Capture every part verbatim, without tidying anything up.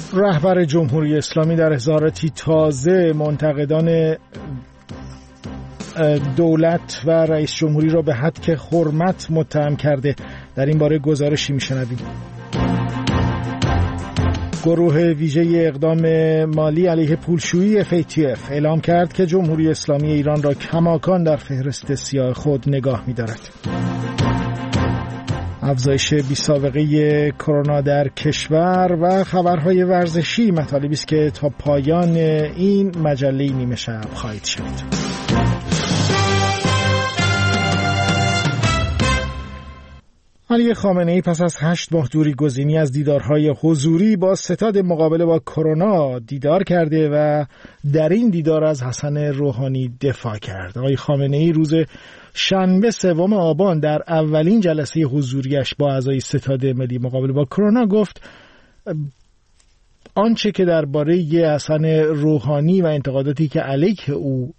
رهبر جمهوری اسلامی در اظهاراتی تازه منتقدان دولت و رئیس جمهوری را به هتک حرمت متهم کرده. در این باره گزارشی میشنویم. گروه ویژه اقدام مالی علیه پولشویی اف ای تی اف اعلام کرد که جمهوری اسلامی ایران را کماکان در فهرست سیاه خود نگاه می‌دارد. افزایش بی‌سابقه کرونا در کشور و خبرهای ورزشی مطالبی است که تا پایان این مجله نیمه شب خواهید شنید. علی خامنه‌ای پس از هشت ماه دوری گزینی از دیدارهای حضوری با ستاد مقابله با کرونا دیدار کرده و در این دیدار از حسن روحانی دفاع کرد. آقای خامنه‌ای روز شنبه سوم آبان در اولین جلسه حضوریش با اعضای ستاد ملی مقابله با کرونا گفت آنچه که درباره حسن روحانی و انتقاداتی که علیه او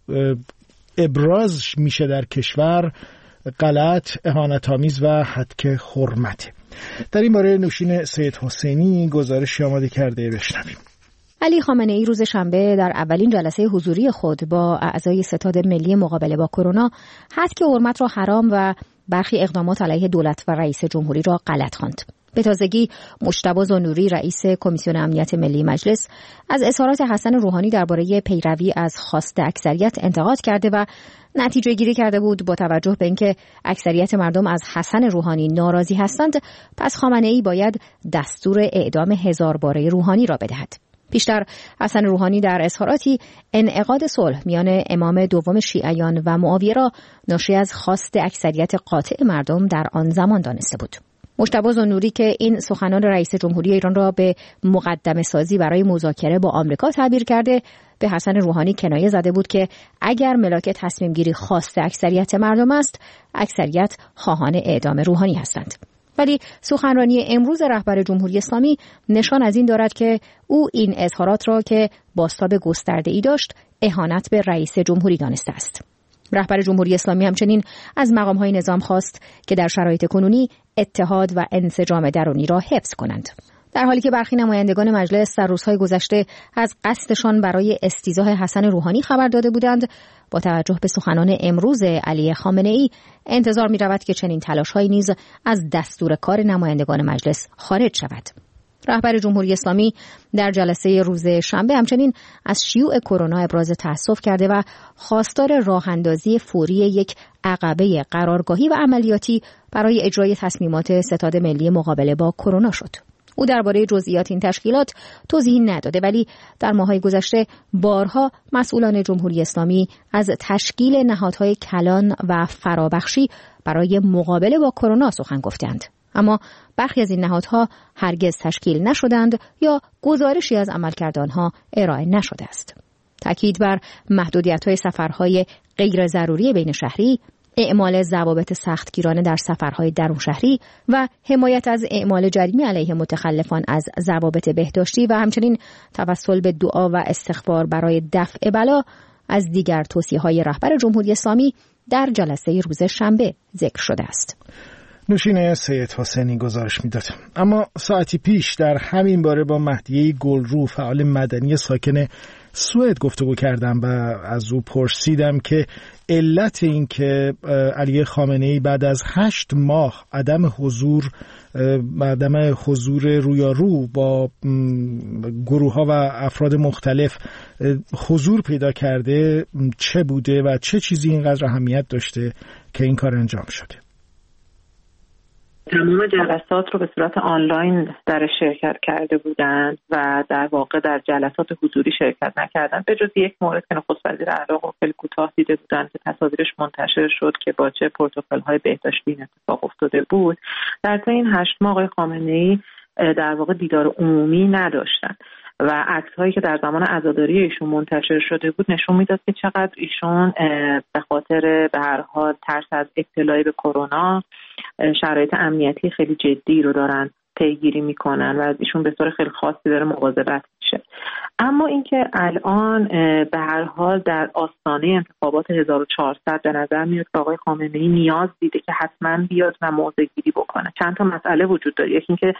ابراز میشه در کشور غلط، اهانت‌آمیز و هتک حرمته. در این باره نوشین سید حسینی گزارشی آماده کرده، بشنویم. علی خامنه‌ای روز شنبه در اولین جلسه حضوری خود با اعضای ستاد ملی مقابله با کرونا هتک حرمت را حرام و برخی اقدامات علیه دولت و رئیس جمهوری را غلط خواند. به تازگی مجتبی زانوری رئیس کمیسیون امنیت ملی مجلس از اظهارات حسن روحانی درباره پیروی از خواست اکثریت انتقاد کرده و نتیجه گیری کرده بود با توجه به اینکه اکثریت مردم از حسن روحانی ناراضی هستند، پس خامنه‌ای باید دستور اعدام هزار باره روحانی را بدهد. پیشتر حسن روحانی در اظهاراتی انعقاد صلح میان امام دوم شیعیان و معاویه را ناشی از خواست اکثریت قاطع مردم در آن زمان دانسته بود. مجتبی زانوری که این سخنان رئیس جمهوری ایران را به مقدمه سازی برای مذاکره با آمریکا تعبیر کرده، به حسن روحانی کنایه زده بود که اگر ملاک تصمیم گیری خواست اکثریت مردم است، اکثریت خواهان اعدام روحانی هستند. ولی سخنرانی امروز رهبر جمهوری اسلامی نشان از این دارد که او این اظهارات را که بازتاب گسترده‌ای داشت، اهانت به رئیس جمهوری دانسته است. رهبر جمهوری اسلامی همچنین از مقام‌های نظام خواست که در شرایط کنونی اتحاد و انسجام درونی را حفظ کنند. در حالی که برخی نمایندگان مجلس در روزهای گذشته از قصدشان برای استیضاح حسن روحانی خبر داده بودند، با توجه به سخنان امروز علی خامنه‌ای انتظار می‌رود که چنین تلاش‌هایی نیز از دستور کار نمایندگان مجلس خارج شود. رهبر جمهوری اسلامی در جلسه روز شنبه همچنین از شیوع کرونا ابراز تأسف کرده و خواستار راه‌اندازی فوری یک عقبه قرارگاهی و عملیاتی برای اجرای تصمیمات ستاد ملی مقابله با کرونا شد. او درباره جزئیات این تشکیلات توضیحی نداده، ولی در ماه‌های گذشته بارها مسئولان جمهوری اسلامی از تشکیل نهادهای کلان و فرابخشی برای مقابله با کرونا سخن گفتند. اما برخی از این نهادها هرگز تشکیل نشدند یا گزارشی از عملکرد آنها ارائه نشده است. تاکید بر محدودیت‌های سفرهای غیر ضروری بین شهری، اعمال ضوابط سختگیرانه در سفرهای درون شهری و حمایت از اعمال جریمه علیه متخلفان از ضوابط بهداشتی و همچنین توسل به دعا و استغفار برای دفع بلا از دیگر توصیه‌های رهبر جمهوری اسلامی در جلسه روز شنبه ذکر شده است. نوشین سید حسینی گزارش میداد. اما ساعتی پیش در همین باره با مهدیه گلرو فعال مدنی ساکن سوئد گفتگو کردم و از او پرسیدم که علت این که علی خامنه‌ای بعد از هشت ماه عدم حضور عدم حضور رویارو با گروه ها و افراد مختلف حضور پیدا کرده چه بوده و چه چیزی اینقدر اهمیت داشته که این کار انجام شده. تمام جلسات رو به صورت آنلاین در شرکت کرده بودند و در واقع در جلسات حضوری شرکت نکردند، به جز یک مورد که نخست وزیر عراق رو خیلی کوتاه دیده بودند که تصاویرش منتشر شد که با چه پروتکل‌های بهداشتی این اتفاق افتاده بود. در طی این هشت ماه آقای خامنه‌ای در واقع دیدار عمومی نداشتند و عکس‌هایی که در زمان عزاداری ایشون منتشر شده بود نشون میداد که چقدر ایشون به خاطر به هر حال ترس از ابتلا به کرونا شرایط امنیتی خیلی جدی رو دارن پیگیری میکنن و از ایشون به طور خیلی خاصی داره مواظبت میشه. اما اینکه الان به هر حال در آستانه انتخابات هزار و چهارصد به نظر میاد که آقای خامنه‌ای نیاز دیده که حتما بیاد و موضع گیری بکنه. چند تا مسئله وجود داره. یکی اینکه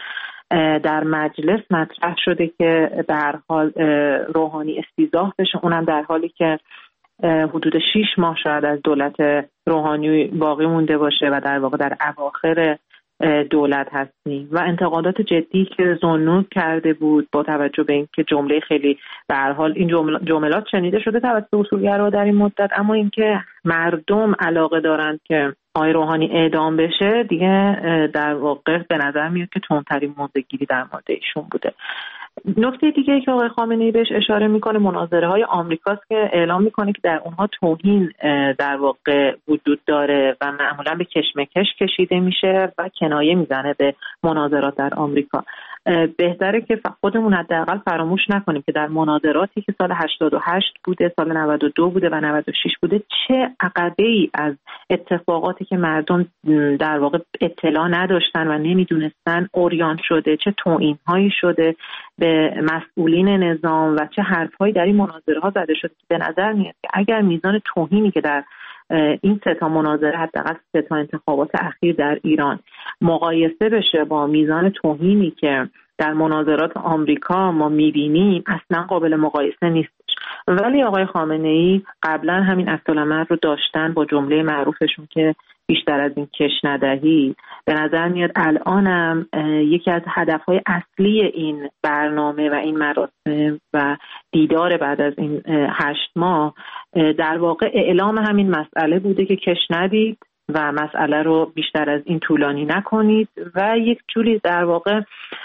در مجلس مطرح شده که به هر حال روحانی استیضاح بشه، اونم در حالی که حدود شیش ماه شاید از دولت روحانی باقی مونده باشه و در واقع در اواخر دولت هستیم و انتقادات جدی که ذوالنور کرده بود با توجه به اینکه جمله خیلی به هر حال این جملات شنیده شده توسط اصولگرا در این مدت، اما اینکه مردم علاقه دارند که آقای روحانی اعدام بشه دیگه در واقع به نظر میاد که تندترین موضع‌گیری در مورد ایشون بوده. نکته دیگه که آقای خامنه‌ای بهش اشاره میکنه مناظره های آمریکاست که اعلام میکنه که در اونها توهین در واقع وجود داره و معمولا به کشمکش کشیده میشه و کنایه میزنه به مناظرات در آمریکا. بهتره که خودمون حداقل فراموش نکنیم که در مناظراتی که سال هشتاد و هشت بوده، سال نود و دو بوده و نود و شش بوده، چه عقبه‌ای از اتفاقاتی که مردم در واقع اطلاع نداشتن و نمیدونستن اوریان شده، چه توهین‌هایی شده به مسئولین نظام و چه حرف‌هایی در این مناظره‌ها زده شده که به نظر میاد که اگر میزان توهینی که در این سه تا مناظره حداقل سه تا انتخابات اخیر در ایران مقایسه بشه با میزان توهینی که در مناظرات آمریکا ما میبینیم، اصلا قابل مقایسه نیستش. ولی آقای خامنه‌ای قبلا همین عکس‌العمل رو داشتن با جمله معروفشون که بیشتر از این کش ندهی. به نظر میاد الانم یکی از هدفهای اصلی این برنامه و این مراسم و دیدار بعد از این هشت ماه در واقع اعلام همین مسئله بوده که کش ندید و مسئله رو بیشتر از این طولانی نکنید و یک جوری در واقع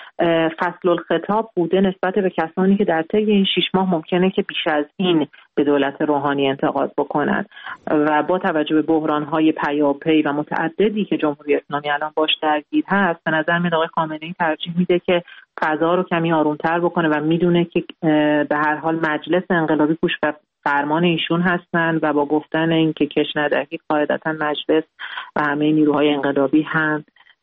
فصل الخطاب بوده نسبت به کسانی که در طی این شش ماه ممکنه که بیش از این به دولت روحانی انتقاد بکنند و با توجه به بحران‌های پیاپی و متعددی که جمهوری اسلامی الان باش درگیر هست، به نظر میاد آقای خامنه‌ای ترجیح میده که فضا رو کمی آرومتر بکنه و میدونه که به هر حال مجلس انقلابی پوش و فرمان ایشون هستن و با گفتن این که کش ندهید قاعدتا مجلس و همه نیروهای انقلابی هم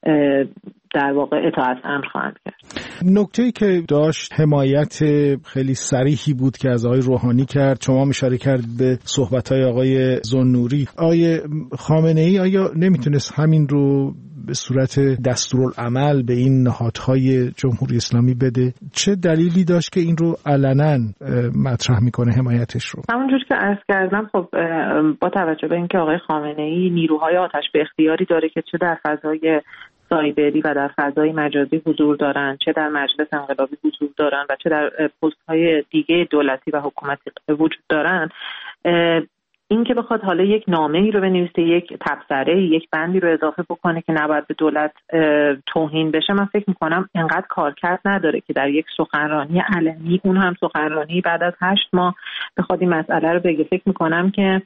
در واقع اطاعت امر خواهند کرد. نکته‌ای که داشت حمایت خیلی صریحی بود که از آقای روحانی کرد. شما اشاره کرد به صحبت‌های آقای ذوالنوری. آقای خامنه‌ای آیا نمیتونست همین رو به صورت دستورالعمل به این نهادهای جمهوری اسلامی بده؟ چه دلیلی داشت که این رو علنا مطرح میکنه حمایتش رو؟ همونجور که عرض کردم خب با توجه به اینکه آقای خامنه‌ای نیروهای آتش به اختیاری داره که چه در فضای سایبری و در فضای مجازی حضور دارن، چه در مجلس انقلابی حضور دارن و چه در پست‌های دیگه دولتی و حکومتی وجود دارن، این که بخواد حالا یک نامه‌ای رو بنویسه، یک تبصره، یک بندی رو اضافه بکنه که نباید به دولت توهین بشه، من فکر می‌کنم انقدر کارکرد نداره که در یک سخنرانی علنی، اون هم سخنرانی بعد از هشت ماه، بخواد این مسئله رو بگه. فکر می‌کنم که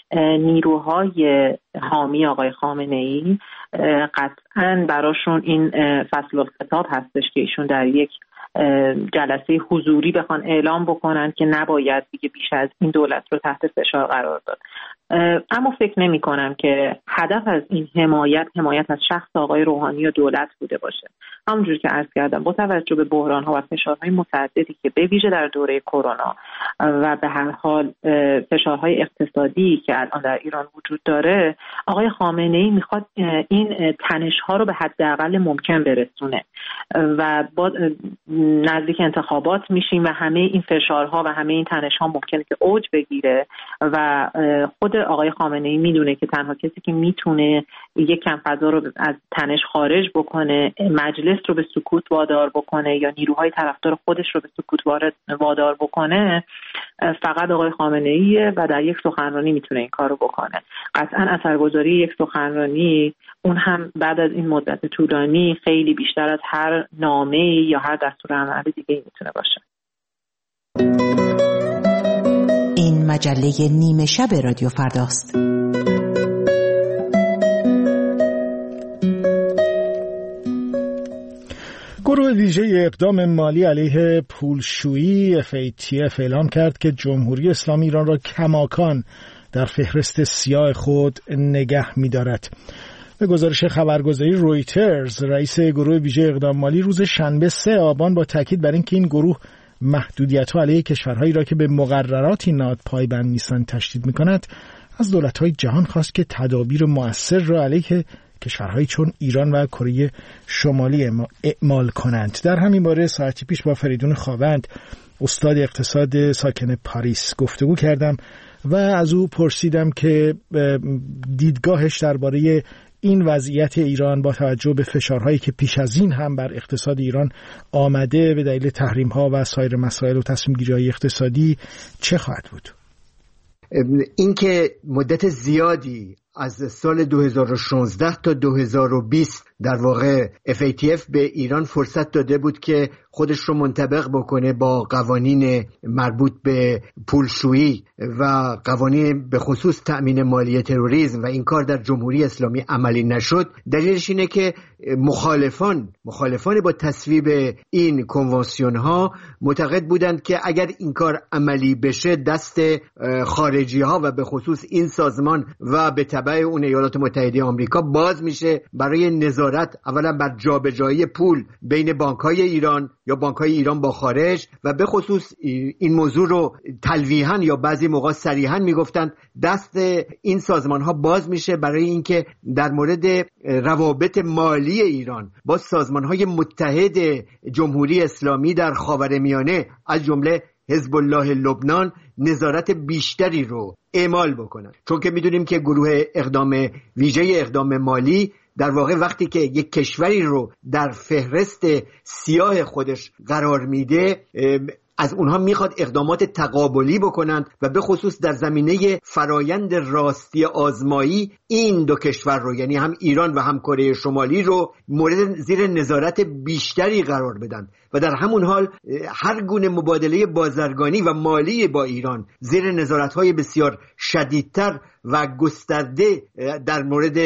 نیروهای حامی آقای خامنه‌ای قطعاً براشون این فصل الخطاب هستش که ایشون در یک جلسه حضوری بخوان اعلام بکنن که نباید دیگه بیش از این دولت رو تحت فشار قرار داد. اما فکر نمی کنم که هدف از این حمایت حمایت از شخص آقای روحانی و دولت بوده باشه. همونجوری که عرض کردم با توجه به بحران‌ها و فشارهای متعددی که به ویژه در دوره کرونا و به هر حال فشارهای اقتصادی که الان در ایران وجود داره، آقای خامنه‌ای میخواد این تنش‌ها رو به حداقل ممکن برسونه و با نزدیک انتخابات میشیم و همه این فشارها و همه این تنش‌ها ممکنه که اوج بگیره و خود آقای خامنه‌ای میدونه که تنها کسی که میتونه یک کم فضا رو از تنش خارج بکنه، مجلس رو به سکوت وادار بکنه یا نیروهای طرفدار خودش رو به سکوت وادار بکنه، فقط آقای خامنه‌ایه و در یک سخنرانی میتونه این کارو بکنه. قطعاً اثرگذاری یک سخنرانی، اون هم بعد از این مدت طولانی، خیلی بیشتر از هر نامه یا هر دستورالعمل دیگه میتونه باشه. این مجله نیمه شب رادیو فرداست. گروه ویژه اقدام مالی علیه پولشویی اف ای تی اف اعلام کرد که جمهوری اسلامی ایران را کماکان در فهرست سیاه خود نگه می‌دارد. به گزارش خبرگزاری رویترز، رئیس گروه ویژه اقدام مالی روز شنبه سه آبان با تاکید بر اینکه این گروه محدودیت‌ها علیه کشورهایی را که به مقررات این نهاد پایبند نیستند تشدید می‌کند، از دولت‌های جهان خواست که تدابیر مؤثر را علیه کشورهایی چون ایران و کره شمالی اعمال کنند. در همین باره ساعتی پیش با فریدون خاوند، استاد اقتصاد ساکن پاریس، گفتگو کردم و از او پرسیدم که دیدگاهش درباره این وضعیت ایران با توجه به فشارهایی که پیش از این هم بر اقتصاد ایران آمده به دلیل تحریم‌ها و سایر مسائل و تصمیم‌گیری‌های اقتصادی چه خواهد بود؟ اینکه مدت زیادی از سال دو هزار و شانزده تا دو هزار و بیست در واقع اف ای تی اف به ایران فرصت داده بود که خودش رو منطبق بکنه با قوانین مربوط به پولشویی و قوانین به خصوص تأمین مالی تروریسم و این کار در جمهوری اسلامی عملی نشد. دلیلش اینه که مخالفان مخالفان با تصویب این کنوانسیون ها معتقد بودند که اگر این کار عملی بشه دست خارجی ها و به خصوص این سازمان و به تبع اون ایالات متحده آمریکا باز میشه برای نظارت اولا بر جابجایی پول بین بانک‌های ایران یا بانک‌های ایران با خارج و به خصوص این موضوع رو تلویحاً یا بعضی موقع صریحاً میگفتند دست این سازمان‌ها باز میشه برای اینکه در مورد روابط مالی ایران با سازمان‌های متحد جمهوری اسلامی در خاورمیانه از جمله حزب الله لبنان نظارت بیشتری رو اعمال بکنن، چون که میدونیم که گروه اقدام ویژه اقدام مالی در واقع وقتی که یک کشوری رو در فهرست سیاه خودش قرار میده از اونها میخواد اقدامات تقابلی بکنند و به خصوص در زمینه فرایند راستی آزمایی این دو کشور رو، یعنی هم ایران و هم کره شمالی رو مورد زیر نظارت بیشتری قرار بدن و در همون حال هر گونه مبادله بازرگانی و مالی با ایران زیر نظارت‌های بسیار شدیدتر و گسترده در مورد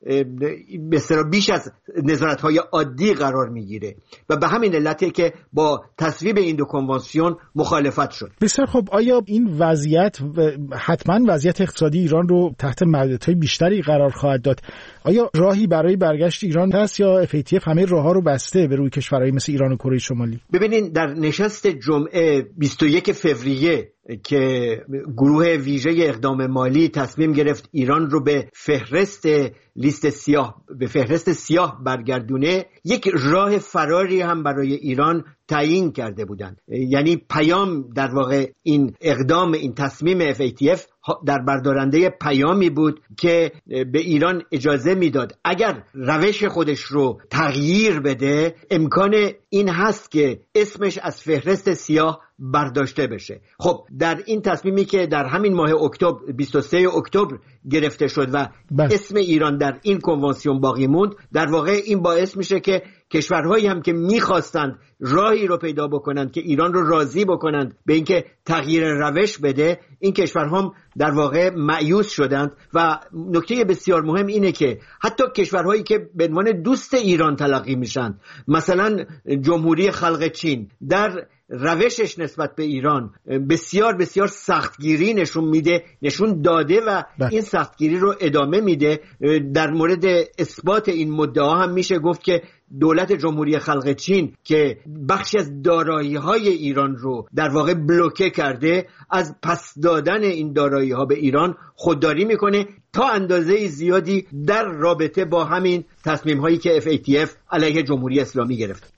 بسیار بیش از نظارت‌های عادی قرار میگیره و به همین علته که با تصویب این دو کنوانسیون مخالفت شد. بسیار خب، آیا این وضعیت حتما وضعیت اقتصادی ایران رو تحت محدودیت‌های بیشتری قرار خواهد داد؟ آیا راهی برای برگشت ایران هست یا اف ای تی اف همه راه‌ها رو بسته به روی کشورهای مثل ایران و کره شمالی؟ ببینید، در نشست جمعه بیست و یک فوریه که گروه ویژه اقدام مالی تصمیم گرفت ایران رو به فهرست لیست سیاه به فهرست سیاه برگردونه، یک راه فراری هم برای ایران تعیین کرده بودند. یعنی پیام در واقع این اقدام این تصمیم اف ای تی اف در بردارنده پیامی بود که به ایران اجازه میداد اگر روش خودش رو تغییر بده امکان این هست که اسمش از فهرست سیاه برداشته بشه. خب در این تصمیمی که در همین ماه اکتبر بیست و سوم اکتبر گرفته شد و بس. اسم ایران در این کنوانسیون باقی موند، در واقع این باعث میشه که کشورهایی هم که میخواستند راهی رو پیدا بکنند که ایران رو راضی بکنند به اینکه تغییر روش بده، این کشورها هم در واقع مایوس شدند. و نکته بسیار مهم اینه که حتی کشورهایی که به عنوان دوست ایران تلقی میشن، مثلا جمهوری خلق چین، در روشش نسبت به ایران بسیار بسیار سختگیری نشون میده نشون داده و بس. این سختگیری رو ادامه میده. در مورد اثبات این مدعا هم میشه گفت که دولت جمهوری خلق چین که بخشی از دارایی‌های ایران رو در واقع بلوکه کرده، از پس دادن این دارایی‌ها به ایران خودداری میکنه تا اندازه زیادی در رابطه با همین تصمیم‌هایی که اف ای تی اف علیه جمهوری اسلامی گرفت.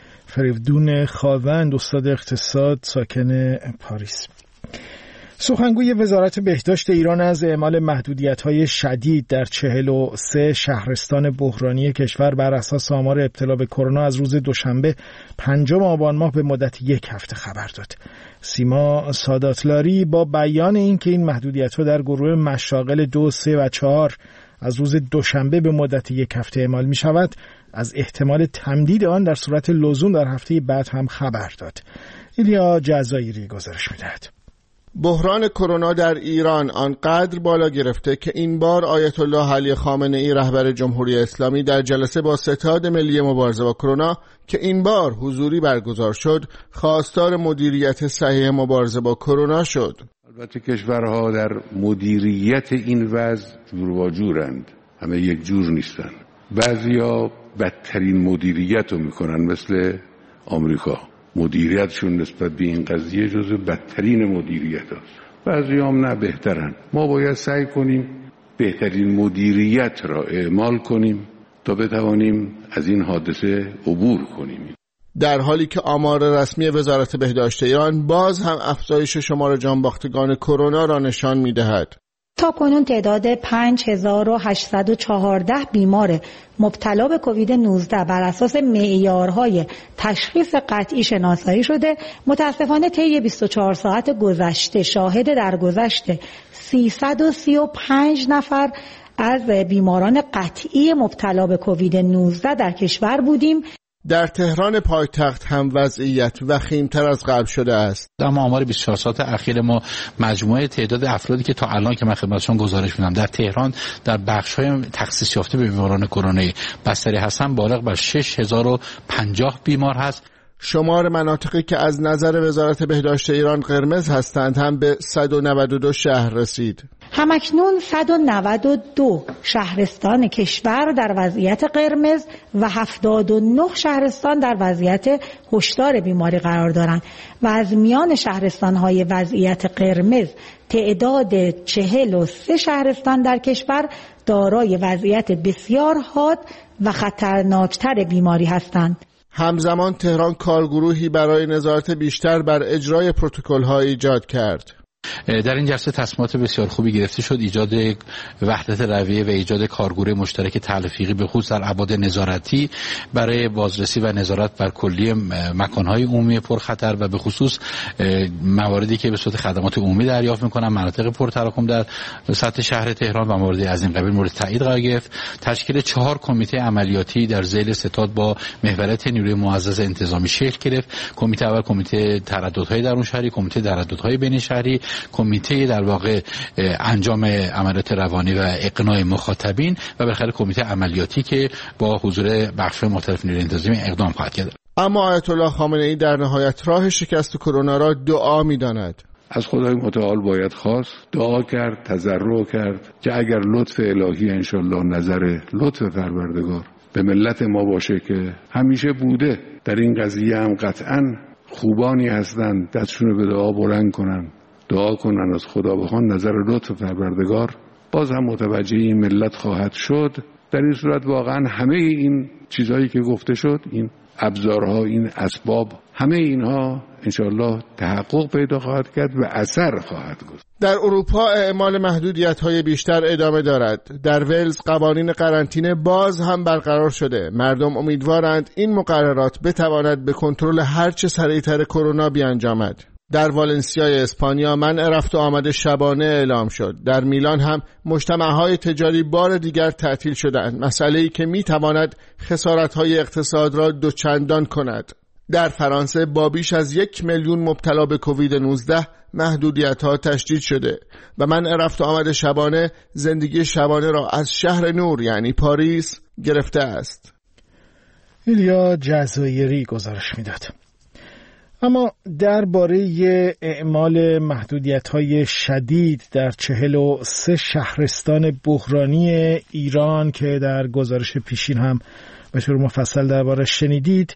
فریدون خاوند، استاد اقتصاد ساکن پاریس. سخنگوی وزارت بهداشت ایران از اعمال محدودیت‌های شدید در چهل و سه شهرستان بحرانی کشور بر اساس آمار ابتلا به کرونا از روز دوشنبه پنجم آبان ماه به مدت یک هفته خبر داد. سیما ساداتلاری با بیان اینکه این محدودیت‌ها در گروه مشاغل دو، سه و چهار از روز دوشنبه به مدت یک هفته اعمال می شود، از احتمال تمدید آن در صورت لزوم در هفته بعد هم خبر داد. ایلیا جزایری گزارش می‌دهد. بحران کرونا در ایران آنقدر بالا گرفته که این بار آیت الله علی خامنه‌ای رهبر جمهوری اسلامی در جلسه با ستاد ملی مبارزه با کرونا که این بار حضوری برگزار شد، خواستار مدیریت صحیح مبارزه با کرونا شد. البته کشورها در مدیریت این وضع جور و جورند، همه یک جور نیستن. بعضیا بدترین مدیریت رو میکنن، مثل آمریکا. مدیریتشون نسبت به این قضیه جزو بدترین مدیریت هست. بعضی هم نه، بهترن. ما باید سعی کنیم بهترین مدیریت را اعمال کنیم تا بتوانیم از این حادثه عبور کنیم. در حالی که آمار رسمی وزارت بهداشت ایران باز هم افزایش شمار جانباختگان کرونا را نشان می‌دهد. تا کنون تعداد پنج هزار و هشتصد و چهارده بیمار مبتلا به کووید نوزده بر اساس معیارهای تشخیص قطعی شناسایی شده. متاسفانه طی بیست و چهار ساعت گذشته شاهد درگذشت سیصد و سی و پنج نفر از بیماران قطعی مبتلا به کووید نوزده در کشور بودیم. در تهران پایتخت هم وضعیت وخیم‌تر از قبل شده است. اما آمار بیست و چهار ساعت اخیر ما مجموعه تعداد افرادی که تا الان که من خدمتشون گزارش میدم در تهران در بخش‌های تخصیص یافته به بیماران کرونایی بستری هستن بالغ بر شش هزار و پنجاه بیمار هست. شمار مناطقی که از نظر وزارت بهداشت ایران قرمز هستند هم به صد و نود و دو شهر رسید. همکنون صد و نود و دو شهرستان کشور در وضعیت قرمز و هفتاد و نه شهرستان در وضعیت هشدار بیماری قرار دارند و از میان شهرستان‌های وضعیت قرمز تعداد چهل و سه شهرستان در کشور دارای وضعیت بسیار حاد و خطرناکتر بیماری هستند. همزمان تهران کارگروهی برای نظارت بیشتر بر اجرای پروتکل‌ها ایجاد کرد. در این جلسه تصمیمات بسیار خوبی گرفته شد. ایجاد وحدت رویه و ایجاد کارگروه مشترک تلفیقی به خصوص در ابعاد نظارتی برای بازرسی و نظارت بر کلیه مکان‌های عمومی پرخطر و به خصوص مواردی که به صورت خدمات عمومی دریافت می‌کنن، مناطق پرتراکم در سطح شهر تهران و مواردی از این قبیل مورد تایید قرار گرفت. تشکیل چهار کمیته عملیاتی در ذیل ستاد با محوریت نیروی معزز انتظامی شکل گرفت. کمیته اول کمیته ترددهای درون شهری، کمیته ترددهای بین شهری، کمیته در واقع انجام عملیات روانی و اقناع مخاطبین و بالاخره کمیته عملیاتی که با حضور بخش‌های مختلف نیروی انتظامی اقدام خواهد کرد. اما آیت الله خامنه ای در نهایت راه شکست کرونا را دعا می‌داند. از خدای متعال باید خواست، دعا کرد، تضرع کرد که اگر لطف الهی انشالله نظر لطف پروردگار به ملت ما باشه که همیشه بوده، در این قضیه هم قطعاً خوبانی هستند دستشون به دعا بلند کنن، دعا کنن از خدا بخوان نظر لطف پروردگار، باز هم متوجه این ملت خواهد شد. در این صورت واقعا همه این چیزهایی که گفته شد، این ابزارها، این اسباب، همه اینها انشالله تحقق پیدا خواهد کرد و اثر خواهد گذاشت. در اروپا اعمال محدودیت‌های بیشتر ادامه دارد. در ولز قوانین قرنطینه باز هم برقرار شده. مردم امیدوارند این مقررات بتواند به کنترل هرچه سریعتر کرونا بیانجامد. در والنسیای اسپانیا منع رفت و آمد شبانه اعلام شد. در میلان هم مجتمع‌های تجاری بار دیگر تعطیل شدند، مسئله‌ای که می‌تواند خسارت‌های اقتصاد را دوچندان کند. در فرانسه با بیش از یک میلیون مبتلا به کووید نوزده محدودیت‌ها تشدید شده و منع رفت و آمد شبانه زندگی شبانه را از شهر نور یعنی پاریس گرفته است. ایلیا جزایری گزارش می‌داد. اما درباره اعمال محدودیت‌های شدید در چهل و سه شهرستان بحرانی ایران که در گزارش پیشین هم به طور مفصل درباره شنیدید،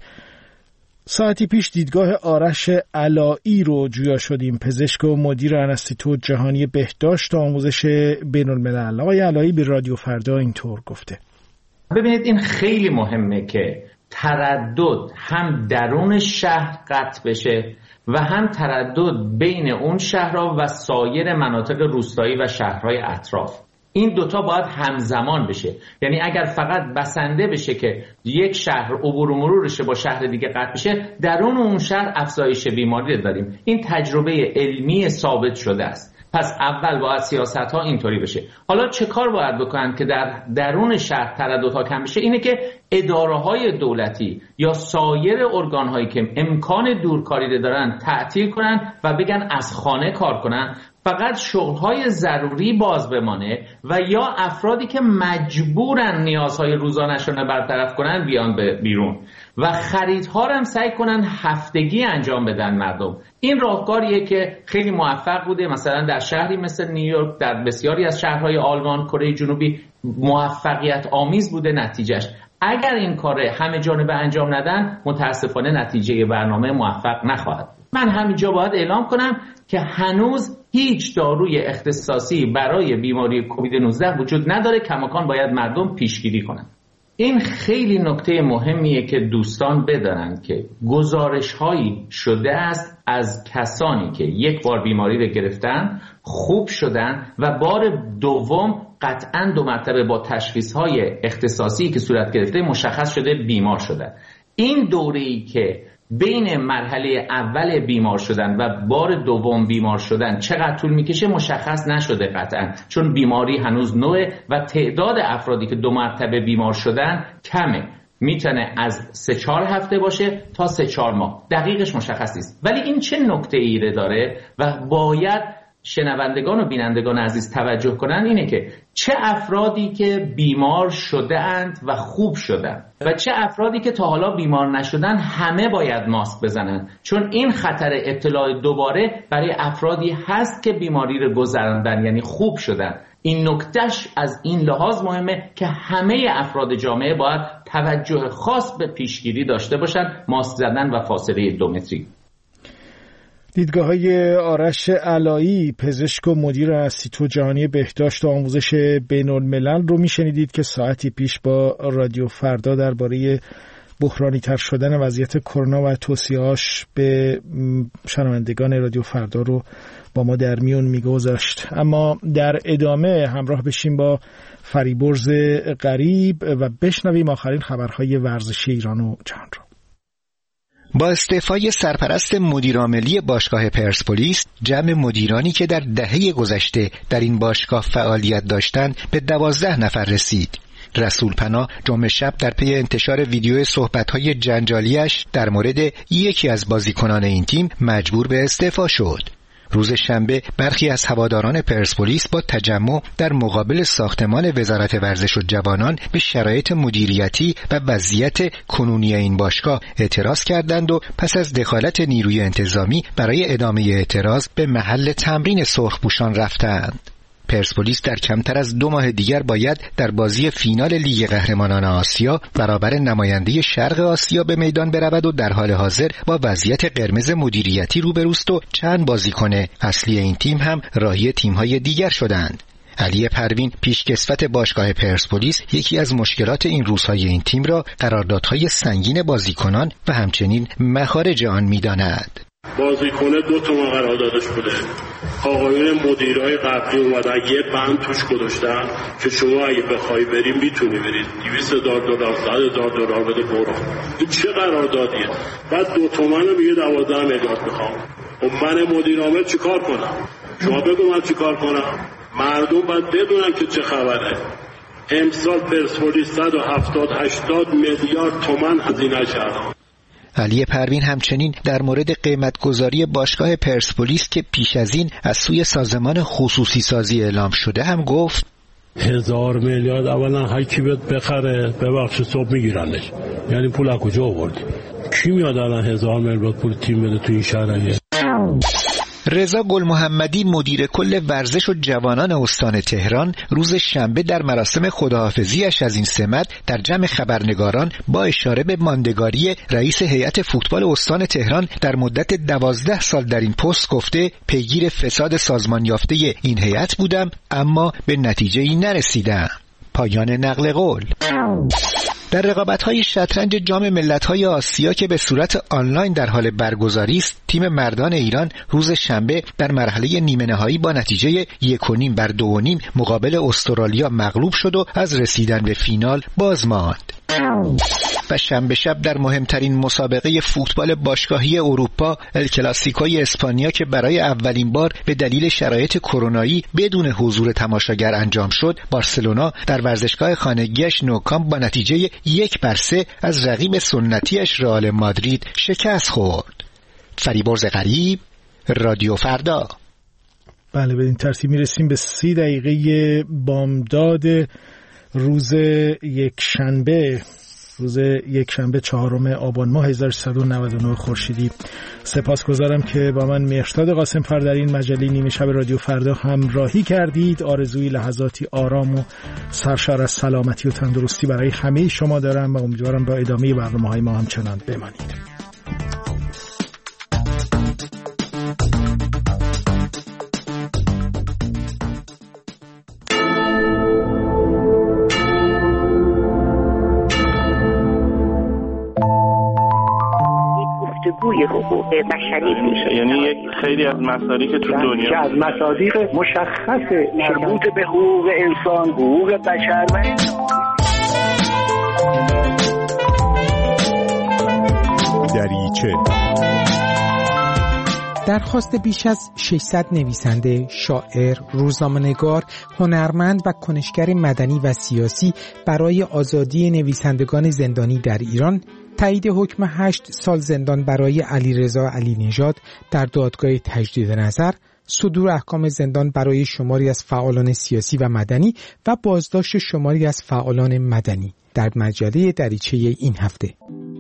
ساعتی پیش دیدگاه آرش علایی رو جویا شدیم، پزشک و مدیر انستیتوت جهانی بهداشت و آموزش بین‌الملل. آقای علایی به رادیو فردا اینطور گفته: ببینید این خیلی مهمه که تردد هم درون شهر قطع بشه و هم تردد بین اون شهرها و سایر مناطق روستایی و شهرهای اطراف. این دوتا باید همزمان بشه. یعنی اگر فقط بسنده بشه که یک شهر عبور و مرورش با شهر دیگه قطع بشه، درون اون شهر افزایش بیماری داریم. این تجربه علمی ثابت شده است. پس اول باید سیاست ها اینطوری بشه. حالا چه کار باید بکنن که در درون شهر ترددها کم بشه؟ اینه که اداره های دولتی یا سایر ارگان هایی که امکان دورکاری دارن تعطیل کنن و بگن از خانه کار کنن، فقط شغل‌های ضروری باز بمانه و یا افرادی که مجبورن نیازهای روزانه‌شون رو برطرف کنن بیان به بیرون و خریدها رو هم سعی کنن هفتگی انجام بدن مردم. این راهکاریه که خیلی موفق بوده، مثلا در شهری مثل نیویورک، در بسیاری از شهرهای آلمان، کره جنوبی موفقیت آمیز بوده نتیجهش. اگر این کار همه جانبه انجام ندن، متاسفانه نتیجه برنامه موفق نخواهد. من همینجا باید اعلام کنم که هنوز هیچ داروی اختصاصی برای بیماری کووید نوزده وجود نداره، کماکان باید مردم پیشگیری کنند. این خیلی نکته مهمیه که دوستان بدانند که گزارش هایی شده است از کسانی که یک بار بیماری رو گرفتن، خوب شدن و بار دوم قطعاً دو مرتبه با تشخیص های اختصاصی که صورت گرفته مشخص شده بیمار شدن. این دوره‌ای که بین مرحله اول بیمار شدن و بار دوم بیمار شدن چقدر طول میکشه مشخص نشده قطعا، چون بیماری هنوز نوعه و تعداد افرادی که دو مرتبه بیمار شدن کمه، میتونه از سه چهار هفته باشه تا سه چهار ماه، دقیقش مشخص نیست. ولی این چه نکته ایره داره و باید شنوندگان و بینندگان عزیز توجه کنن اینه که چه افرادی که بیمار شده اند و خوب شدن و چه افرادی که تا حالا بیمار نشدن همه باید ماسک بزنن، چون این خطر ابتلا دوباره برای افرادی هست که بیماری رو گذراندن یعنی خوب شدن. این نکتهش از این لحاظ مهمه که همه افراد جامعه باید توجه خاص به پیشگیری داشته باشن، ماسک زدن و فاصله دو متری. دیدگاه‌های آرش علایی، پزشک و مدیر انستیتو جهانی بهداشت و آموزش بین‌الملل رو میشنیدید که ساعتی پیش با رادیو فردا درباره بحرانی تر شدن وضعیت کرونا و توصیه‌هاش به شنوندگان رادیو فردا رو با ما در میون میگذاشت. اما در ادامه همراه بشیم با فریبرز غریب و بشنویم آخرین خبرهای ورزشی ایران و جهان رو. با استعفای سرپرست مدیرعاملی باشگاه پرسپولیس، جمع مدیرانی که در دهه گذشته در این باشگاه فعالیت داشتند به دوازده نفر رسید. رسول پناه جمعه شب در پی انتشار ویدیو صحبت‌های جنجالیش در مورد یکی از بازیکنان این تیم مجبور به استعفا شد. روز شنبه برخی از هواداران پرسپولیس با تجمع در مقابل ساختمان وزارت ورزش و جوانان به شرایط مدیریتی و وضعیت کنونی این باشگاه اعتراض کردند و پس از دخالت نیروی انتظامی برای ادامه اعتراض به محل تمرین سرخپوشان رفتند. پرسپولیس در کمتر از دو ماه دیگر باید در بازی فینال لیگ قهرمانان آسیا برابر نماینده شرق آسیا به میدان برود و در حال حاضر با وضعیت قرمز مدیریتی روبروست و چند بازیکن اصلی این تیم هم راهی تیم‌های دیگر شدند. علی پروین، پیشکسوت باشگاه پرسپولیس، یکی از مشکلات این روزهای این تیم را قراردادهای سنگین بازیکنان و همچنین مخارج آن می‌داند. بازیکن دو تا قراردادش بوده، آقایون مدیرای قبلی اومدن یه بند توش گذاشتن که شما اگه بخوای بریم میتونی برید، دویست هزار دلار صد هزار دلار بده برو. این چه قراردادیه؟ بعد دو تومن میگه دوازده میلیارد میخوام. و من مدیر عامل چیکار کنم؟ شما بگو من چیکار کنم؟ مردم باید بدونن که چه خبره. امسال پرسپولیس صد و هفتاد هشتاد میلیارد تومان هزینه کرد. علی پروین همچنین در مورد قیمتگذاری باشگاه پرسپولیس که پیش از این از سوی سازمان خصوصی سازی اعلام شده هم گفت هزار میلیارد اولا هر کی بیاد بخره ببخش صبح میگیرنش، یعنی پول از کجا آوردی؟ کی میاد الان هزار میلیارد پول تیم بده تو این شهر؟ رضا گل محمدی، مدیر کل ورزش و جوانان استان تهران، روز شنبه در مراسم خداحافظی‌اش از این سمت در جمع خبرنگاران با اشاره به ماندگاری رئیس هیئت فوتبال استان تهران در مدت دوازده سال در این پست گفته پیگیر فساد سازمان یافته این هیئت بودم اما به نتیجه‌ای نرسیدم. پایان نقل قول. در رقابت‌های شطرنج جام ملت‌های آسیا که به صورت آنلاین در حال برگزاری است، تیم مردان ایران روز شنبه در مرحله نیمه نهایی با نتیجه یک و نیم بر دو و نیم مقابل استرالیا مغلوب شد و از رسیدن به فینال باز ماند. و شنبه شب در مهمترین مسابقه فوتبال باشگاهی اروپا، ال کلاسیکوی اسپانیا که برای اولین بار به دلیل شرایط کرونایی بدون حضور تماشاگر انجام شد، بارسلونا در ورزشگاه خانگیش نوکامپ با نتیجه یک بر سه از رقیب سنتیش رئال مادرید شکست خورد. فریبرز غریب، رادیو فردا. بله، به این ترتیب میرسیم به سی دقیقه بامداد روز یک شنبه روز یک شنبه چهارم آبان ماه هزار و سیصد و نود و نه خورشیدی. سپاسگزارم که با من مهرداد قاسم فر در این مجله نیمه شب رادیو فردا همراهی کردید. آرزوی لحظاتی آرام و سرشار از سلامتی و تندرستی برای همه شما دارم و امیدوارم با ادامه برنامه‌های ما همچنان بمانید. بازگوی حقوق بشری میشه. یعنی یک خیلی از مصادیق که تو دنیا که از مصادیق مشخص مربوط به حقوق انسان، حقوق بشر و دریچه. درخواست بیش از ششصد نویسنده، شاعر، روزنامه‌نگار، هنرمند و کنشگر مدنی و سیاسی برای آزادی نویسندگان زندانی در ایران، تایید حکم هشت سال زندان برای علیرضا علی نژاد در دادگاه تجدید نظر، صدور احکام زندان برای شماری از فعالان سیاسی و مدنی و بازداشت شماری از فعالان مدنی در مجله دریچه این هفته.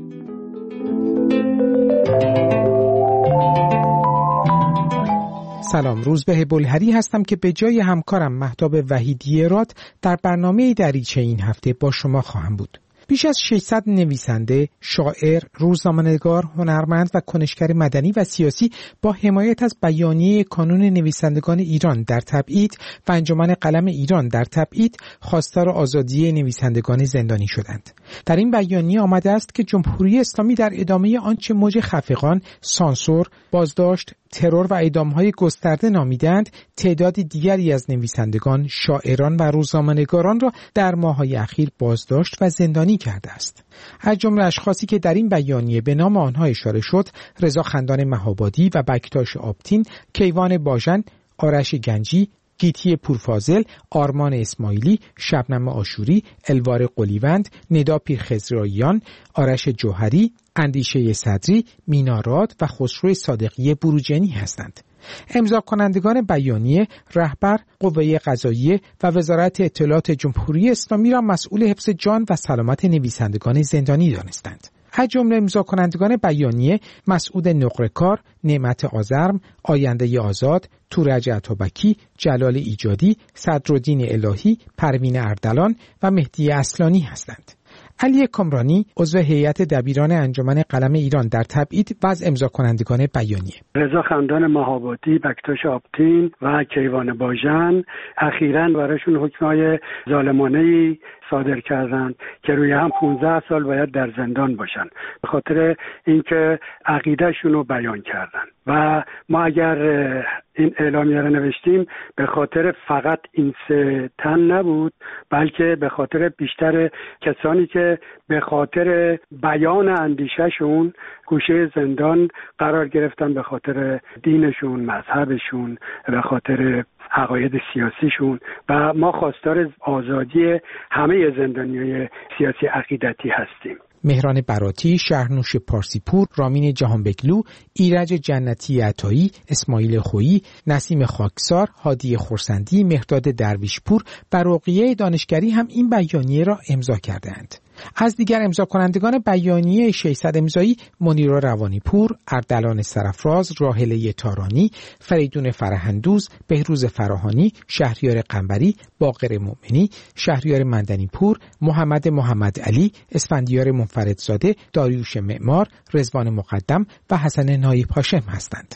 سلام، روزبه بلهری هستم که به جای همکارم مهتاب وحیدی راد در برنامه دریچه این هفته با شما خواهم بود. بیش از ششصد نویسنده، شاعر، روزنامه‌نگار، هنرمند و کنشگر مدنی و سیاسی با حمایت از بیانیه کانون نویسندگان ایران در تبعید و انجمن قلم ایران در تبعید خواستار آزادی نویسندگان زندانی شدند. در این بیانیه آمده است که جمهوری اسلامی در ادامه آنچه موج خفقان، سانسور، بازداشت، ترور و اعدام‌های گسترده نامیدند، تعداد دیگری از نویسندگان، شاعران و روزنامه‌نگاران را در ماه‌های اخیر بازداشت و زندانی کرده است. از جمله اشخاصی که در این بیانیه به نام آنها اشاره شد، رضا خندان مهابادی و بکتاش آبتین، کیوان باژن، آرش گنجی، گیتی پورفاضل، آرمان اسماعیلی، شبنم آشوری، الوار قلیوند، ندا پیرخضراییان، آرش جوهری، اندیشه صدری، مینا راد و خسرو صادقی بروجنی هستند. امضا کنندگان بیانیه رهبر قوه قضاییه و وزارت اطلاعات جمهوری اسلامی را مسئول حفظ جان و سلامت نویسندگان زندانی دانستند. از جمله امضا کنندگان بیانیه مسعود نقره‌کار، نعمت آزرم، آینده آزاد، تورج عطابکی، جلال ایجادی، صدرالدین الهی، پروین اردلان و مهدی اصلانی هستند. علی کامرانی، عضو هیئت دبیران انجمن قلم ایران در تبعید و از امضا کنندگان بیانیه. رضا خندان مهابادی، بکتاش آبتین و کیوان باژن اخیراً براشون حکم‌های ظالمانه‌ای صادر کردند که روی هم پانزده سال باید در زندان باشن به خاطر اینکه عقیدهشون رو بیان کردن. و ما اگر این اعلامیه رو نوشتیم به خاطر فقط این سه تن نبود، بلکه به خاطر بیشتر کسانی که به خاطر بیان اندیشهشون گوشه زندان قرار گرفتن، به خاطر دینشون، مذهبشون، به خاطر عقاید سیاسیشون. و ما خواستار آزادی همه زندانیای سیاسی عقیدتی هستیم. مهران براتی، شهرنوش پارسیپور، رامین جهانبگلو، ایرج جنتی عطایی، اسماعیل خویی، نسیم خاکسار، هادی خورسندی، مهرداد درویشپور و رقیه دانشگری هم این بیانیه را امضا کردند. از دیگر امضا کنندگان بیانیه ششصد امضایی منیرا روانیپور، اردلان سرفراز، راحله تارانی، فریدون فرهندوز، بهروز فراهانی، شهریار قنبری، باقر مؤمنی، شهریار مندنیپور، محمد محمد علی، اسفندیار منفردزاده، داریوش معمار، رضوان مقدم و حسن نایب هاشم هستند.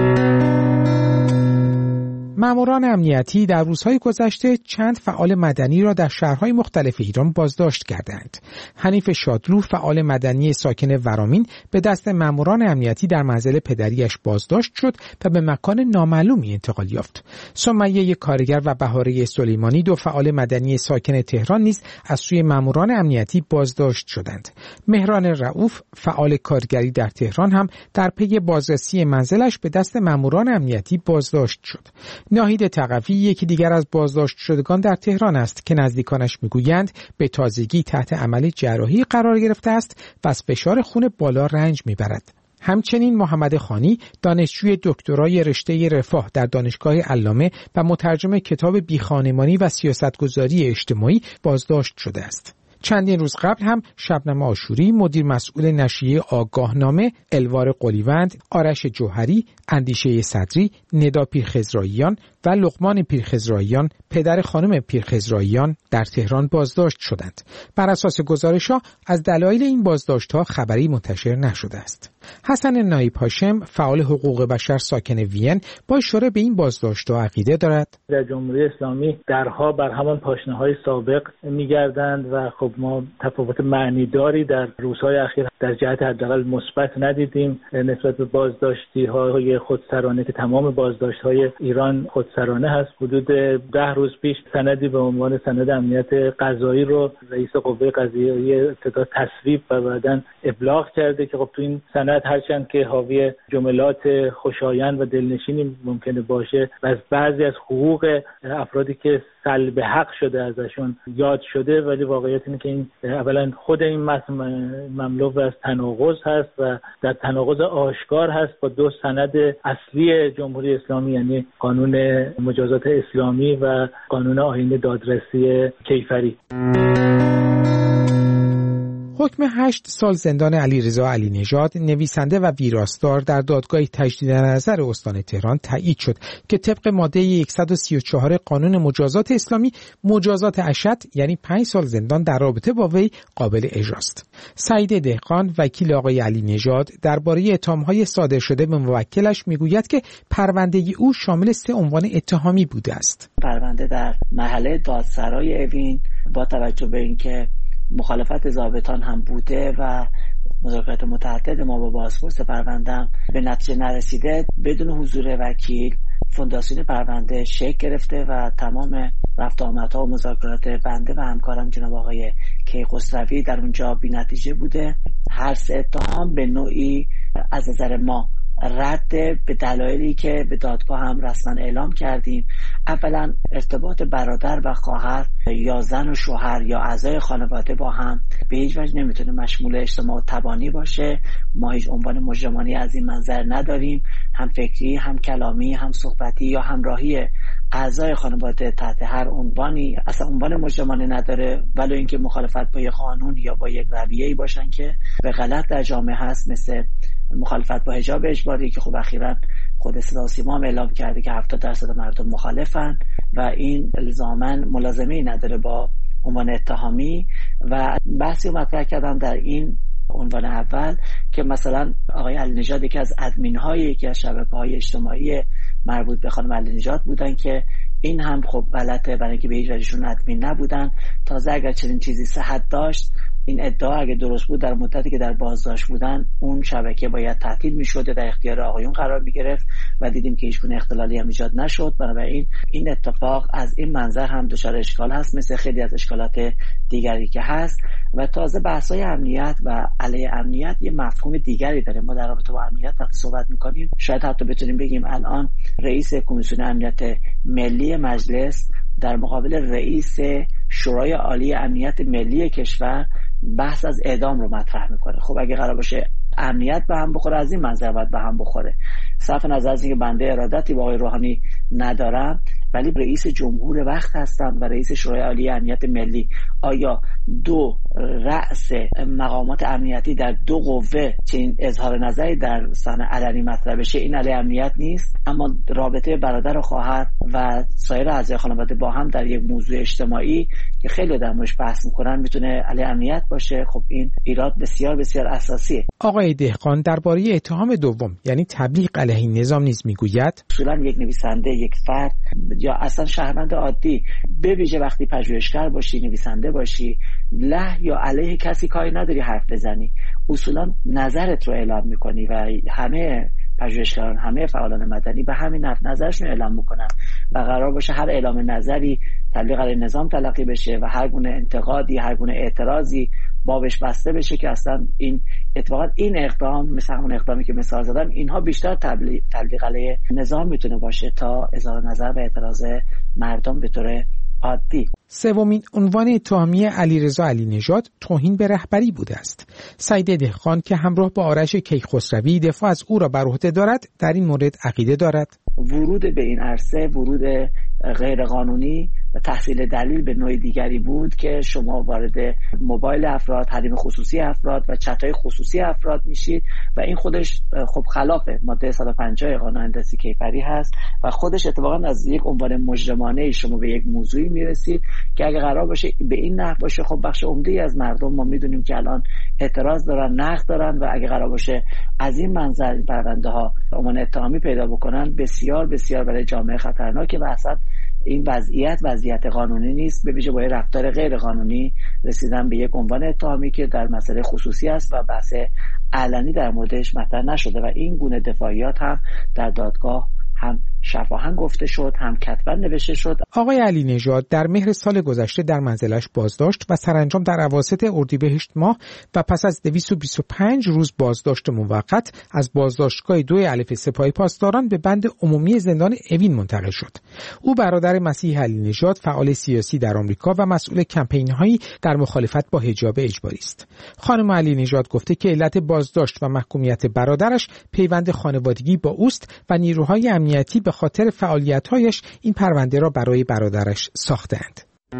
ماموران امنیتی در روزهای گذشته چند فعال مدنی را در شهرهای مختلف ایران بازداشت کردند. حنیف شادلو، فعال مدنی ساکن ورامین، به دست ماموران امنیتی در منزل پدریش بازداشت شد و به مکان نامعلومی انتقال یافت. سمیه کارگر و بهاره سلیمانی، دو فعال مدنی ساکن تهران، نیز از سوی ماموران امنیتی بازداشت شدند. مهران رؤوف، فعال کارگری در تهران، هم در پی بازرسی منزلش به دست ماموران امنیتی بازداشت شد. ناهید تقوی، یکی دیگر از بازداشت شدگان در تهران است که نزدیکانش میگویند به تازگی تحت عمل جراحی قرار گرفته است و از فشار خون بالا رنج میبرد. همچنین محمد خانی، دانشجوی دکترای رشته رفاه در دانشگاه علامه و مترجم کتاب بیخانمانی و سیاستگذاری اجتماعی بازداشت شده است. چندین روز قبل هم شبنم آشوری، مدیر مسئول نشریه آگاهنامه، الوار قلیوند، آرش جوهری، اندیشه صدری، ندا پیرخضراییان و لقمان پیرخضراییان، پدر خانم پیرخضراییان، در تهران بازداشت شدند. بر اساس گزارش‌ها از دلایل این بازداشت‌ها خبری منتشر نشده است. حسن نایب هاشم، فعال حقوق بشر ساکن وین، با اشاره به این بازداشت‌ها عقیده دارد. در جمهوری اسلامی درها بر همان پاشنه‌های سابق می‌گردند و خب ما تفاوت معنیداری در روزهای اخیر در جهت حداقل مثبت ندیدیم نسبت به بازداشتی های خودسرانه که تمام بازداشت های ایران خودسرانه هست. حدود ده روز پیش سندی به عنوان سند امنیت قضایی رو رئیس قوه قضاییه ابتدا تصویب و بعداً ابلاغ کرده که خب تو این سند هرچند که حاوی جملات خوشایند و دلنشینی ممکنه باشه و از بعضی از حقوق افرادی که سلب حق شده ازشون یاد شده، ولی واقعیت اینه که این اولا خود این متن مملو از تناقض هست و در تناقض آشکار هست با دو سند اصلی جمهوری اسلامی، یعنی قانون مجازات اسلامی و قانون آیین دادرسی کیفری. حکم هشت سال زندان علیرضا علی نژاد نویسنده و ویراستار در دادگاه تجدید نظر استان تهران تایید شد که طبق ماده صد و سی و چهار قانون مجازات اسلامی مجازات اشد یعنی پنج سال زندان در رابطه با وی قابل اجراست. سعید دهقان وکیل آقای علی نژاد درباره اتهام‌های صادر شده به موکلش میگوید که پرونده او شامل سه عنوان اتهامی بوده است. پرونده در مرحله دادسرای اوین با توجه به اینکه مخالفت ضابطان هم بوده و مذاکرات متعدد ما با بازپرس پرونده به نتیجه نرسیده، بدون حضور وکیل فونداسیون پرونده شکل گرفته و تمام رفت آمدها و مذاکرات بنده و همکارم جناب آقای کیخسروی در اونجا بی نتیجه بوده. هر سه اتهام به نوعی از نظر ما رد به دلایلی که به دادگاه هم رسما اعلام کردیم. اولا ارتباط برادر و خواهر یا زن و شوهر یا اعضای خانواده با هم به هیچ وجه نمیتونه مشمول اجتماع و تبانی باشه. ما هیچ عنوان مجرمانه از این منظر نداریم، هم فکری هم کلامی هم صحبتی یا همراهی اعضای خانواده تحت هر عنوانی اصلا عنوان مجرمانه نداره، ولو اینکه مخالفت با یک قانون یا با یک رویه‌ای باشن که به غلط در جامعه هست، مثل مخالفت با حجاب اجباری که خب اخیراً خود صدا و سیما هم اعلام کرده که هفتاد درصد مردم مخالفن و این الزاماً ملازمه‌ای نداره با عنوان اتهامی. و بحثی رو مطرح کردم در این عنوان اول که مثلا آقای علی نژاد یکی از ادمین‌های یکی از شبکه‌های اجتماعی مربوط به خانم علی نژاد بودن که این هم خب غلطه، برای اینکه به هیچ وجهشون ادمین نبودن. تازه اگر چنین چیزی صحت داشت، این ادعا اگه درست بود، در مدتی که در بازداشت بودن اون شبکه باید تعطیل می‌شد، در اختیار آقایون قرار می‌گرفت و دیدیم که هیچگونه اختلالی هم ایجاد نشد. بنابراین این اتفاق از این منظر هم دچار اشکال هست، مثل خیلی از اشکالات دیگری که هست. و تازه بحث‌های امنیت و علیه امنیت یه مفهوم دیگری داره. ما در رابطه با امنیت وقتی صحبت می‌کنیم شاید حتی بتونیم بگیم الان رئیس کمیسیون امنیت ملی مجلس در مقابل رئیس شورای عالی امنیت ملی کشور بحث از اعدام رو مطرح میکنه. خب اگه قرار باشه امنیت به هم بخوره، از این منظر باید به هم بخوره. صرف نظر از اینکه بنده ارادتی با آقای روحانی ندارم، ولی رئیس جمهور وقت هستم و رئیس شورای عالی امنیت ملی. آیا دو رأس مقامات امنیتی در دو قوه چنین اظهار نظری در صحنه علنی مطرح بشه، این علیه امنیت نیست؟ اما رابطه برادر و خواهر و سایر اعضای خانواده با هم در یک موضوع اجتماعی که خیلی در موردش بحث میکنن میتونه علیه امنیت باشه. خب این ایراد بسیار بسیار اساسیه. آقای دهقان درباره اتهام دوم یعنی تبلیغ علیه نظام نیز میگوید اصولا یک نویسنده، یک فرد یا اصلا شهروند عادی، به ویژه وقتی پژوهشگر باشی، نویسنده باشی، له یا علیه کسی کاری نداری حرف بزنی، اصولا نظرت رو اعلام میکنی و همه پژوهشگران، همه فعالان مدنی به همین حرف نظرشون اعلام میکنن و قرار باشه هر اعلام نظری تبلیغ علیه نظام تلقی بشه و هر گونه انتقادی، هر گونه اعتراضی بابش بسته بشه، که اصلا این اتفاقا این اقدام مثل همون اقدامی که مثال زدم، اینها بیشتر تبلیغ, تبلیغ علیه نظام میتونه باشه تا اظهار نظر و اعتراض مردم به طور عادی. سومین عنوان اتهامی علیرضا علی نژاد توهین به رهبری بوده است. سعید دهقان که همراه با آرش کیخسروی دفاع از او را بر عهده دارد، در این مورد عقیده دارد ورود به این عرصه ورود غیر قانونی و تحصیل دلیل به نوع دیگری بود که شما وارد موبایل افراد، حریم خصوصی افراد و چت‌های خصوصی افراد میشید و این خودش خب خلاف ماده صد و پنجاه قانون هندسی کیفری هست و خودش اتفاقا از یک عنوان مجرمانه شما به یک موضوعی میرسید که اگه قرار باشه به این نحو باشه، خب بخش عمده‌ای از مردم ما میدونیم که الان اعتراض دارن، نقد دارن و اگه قرار باشه از این منظر پرونده ها عنوان اتهامی پیدا بکنن، بسیار بسیار برای جامعه خطرناکه و اصلا این وضعیت وضعیت قانونی نیست، به ویژه با رفتار غیر قانونی رسیدن به یک عنوان اتهامی که در مسئله خصوصی است و بحث علنی در موردش مطرح نشده و این گونه دفاعیات هم در دادگاه هم شفاهن گفته شد، هم کتبا نوشته شد. آقای علی نژاد در مهر سال گذشته در منزلش بازداشت و سرانجام در اواسط اردیبهشت ماه و پس از دویست و بیست و پنج روز بازداشت موقت از بازداشتگاه دو الف سپاه پاسداران به بند عمومی زندان اوین منتقل شد. او برادر مسیح علی نژاد فعال سیاسی در آمریکا و مسئول کمپین‌هایی در مخالفت با حجاب اجباری است. خانم علی نژاد گفته که علت بازداشت و محکومیت برادرش پیوند خانوادگی با اوست و نیروهای امنیتی به خاطر فعالیت‌هایش این پرونده را برای برادرش ساختند.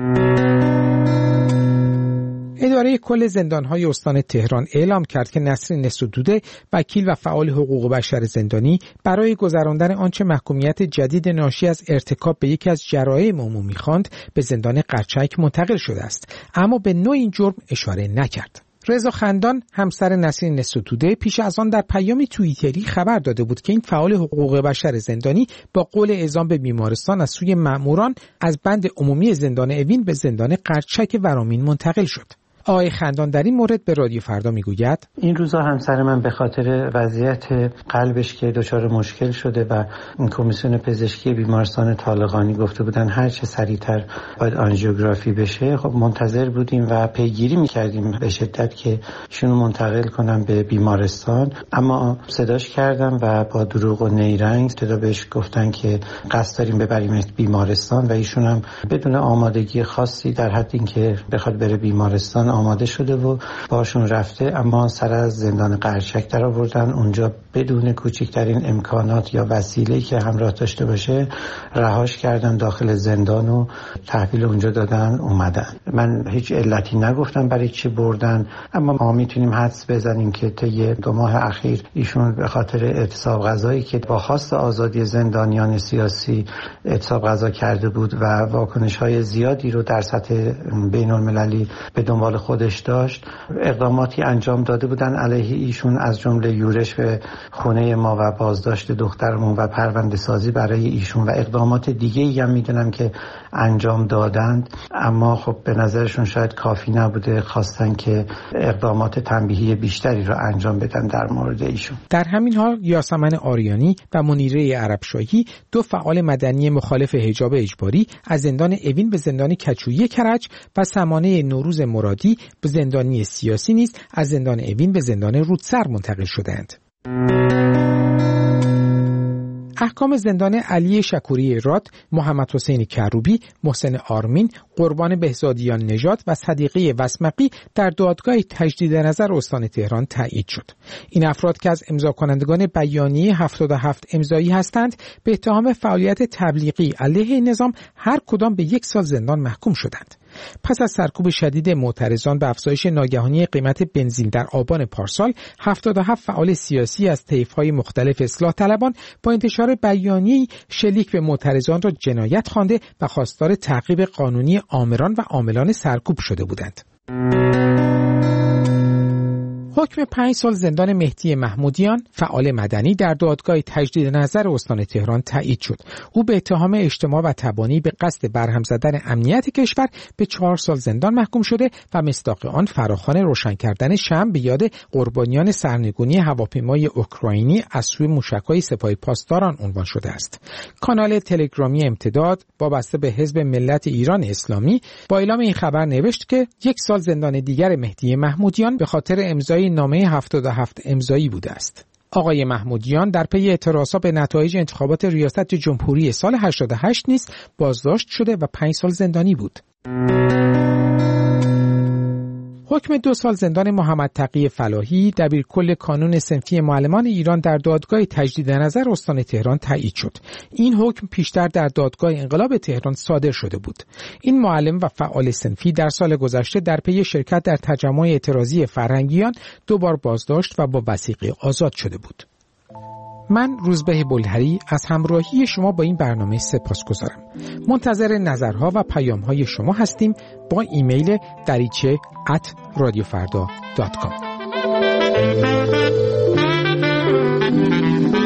اداره کل زندان‌های استان تهران اعلام کرد که نسرین نصرالدوده، وکیل و فعال حقوق بشر زندانی، برای گذراندن آنچه محکومیت جدید ناشی از ارتکاب به یکی از جرایم عمومی خواند، به زندان قرچک منتقل شده است، اما به نوع این جرم اشاره نکرد. رضا خندان همسر نسرین نصرالدوده پیش از آن در پیامی توییتری خبر داده بود که این فعال حقوق بشر زندانی با قول اعزام به بیمارستان از سوی مأموران از بند عمومی زندان اوین به زندان قرچک ورامین منتقل شد. آقای خندان در این مورد به رادیو فردا میگوید این روزا همسر من به خاطر وضعیت قلبش که دچار مشکل شده و کمیسیون پزشکی بیمارستان طالقانی گفته بودن هر چه سریعتر باید آنژیوگرافی بشه، خب منتظر بودیم و پیگیری میکردیم به شدت که ایشونو منتقل کنم به بیمارستان، اما صداش کردم و با دروغ و نیرنگ صدا بهش گفتن که قصد داریم ببریم بیمارستان و ایشون هم بدون آمادگی خاصی در حد اینکه بخواد بره بیمارستان آماده شده و باشون رفته، اما سر از زندان قرچک در آوردن. اونجا بدون کوچکترین امکانات یا وسیله‌ای که همراه داشته باشه رهاش کردن داخل زندان و تحویل اونجا دادن اومدن. من هیچ علتی نگفتم برای چی بردن، اما ما میتونیم حدس بزنیم که طی دو ماه اخیر ایشون به خاطر اعتصاب غذایی که با خواست آزادی زندانیان سیاسی اعتصاب غذا کرده بود و واکنش‌های زیادی رو در سطح بین‌المللی به دنبال خودش داشت، اقداماتی انجام داده بودن علیه ایشون، از جمله یورش به خونه ما و بازداشت دخترمون و پرونده سازی برای ایشون و اقدامات دیگه ای هم میدونم که انجام دادند، اما خب به نظرشون شاید کافی نبوده، خواستن که اقدامات تنبیهی بیشتری رو انجام بدن در مورد ایشون. در همین حال یاسمن آریانی و منیره عربشاهی، دو فعال مدنی مخالف حجاب اجباری، از زندان اوین به زندان کچویی کرج و سمانه نوروز مرادی به زندانی سیاسی نیز از زندان اوین به زندان رودسر منتقل شدند. احکام زندان علی شکوری راد، محمد حسین کروبی، محسن آرمین، قربان بهزادیان نژاد و صدیقه وسمقی در دادگاه تجدید نظر استان تهران تایید شد. این افراد که از امضا کنندگان بیانیه هفتاد و هفت امضایی هستند، به اتهام فعالیت تبلیغی علیه نظام هر کدام به یک سال زندان محکوم شدند. پس از سرکوب شدید معترضان به افزایش ناگهانی قیمت بنزین در آبان پارسال، هفتاد و هفت فعال سیاسی از طیف‌های مختلف اصلاح طلبان با انتشار بیانیه‌ای شلیک به معترضان را جنایت خوانده و خواستار تعقیب قانونی آمران و عاملان سرکوب شده بودند. حکم پنج سال زندان مهدی محمودیان، فعال مدنی، در دادگاه تجدید نظر استان تهران تایید شد. او به اتهام اجتماع و تبانی به قصد برهم زدن امنیت کشور به چهار سال زندان محکوم شده و مصداق آن فراخوان روشن کردن شمع به یاد قربانیان سرنگونی هواپیمای اوکراینی از سوی موشک‌های سپاه پاسداران عنوان شده است. کانال تلگرامی امتداد وابسته به حزب ملت ایران اسلامی با اعلام این خبر نوشت که یک سال زندان دیگر مهدی محمودیان به خاطر امضای نامه هفتاد و هفت امضایی بوده است. آقای محمودیان در پی اعتراضات به نتایج انتخابات ریاست جمهوری سال هشتاد و هشت نیز بازداشت شده و پنج سال زندانی بود. حکم دو سال زندان محمد تقی فلاحی، دبیرکل کانون صنفی معلمان ایران، در دادگاه تجدید نظر استان تهران تایید شد. این حکم پیشتر در دادگاه انقلاب تهران صادر شده بود. این معلم و فعال صنفی در سال گذشته در پی شرکت در تجمع اعتراضی فرهنگیان دو بار بازداشت و با وثیقه آزاد شده بود. من روزبه بلهری از همراهی شما با این برنامه سپاسگزارم. منتظر نظرها و پیام‌های شما هستیم با ایمیل دریچه ات رادیو فردا دات کام.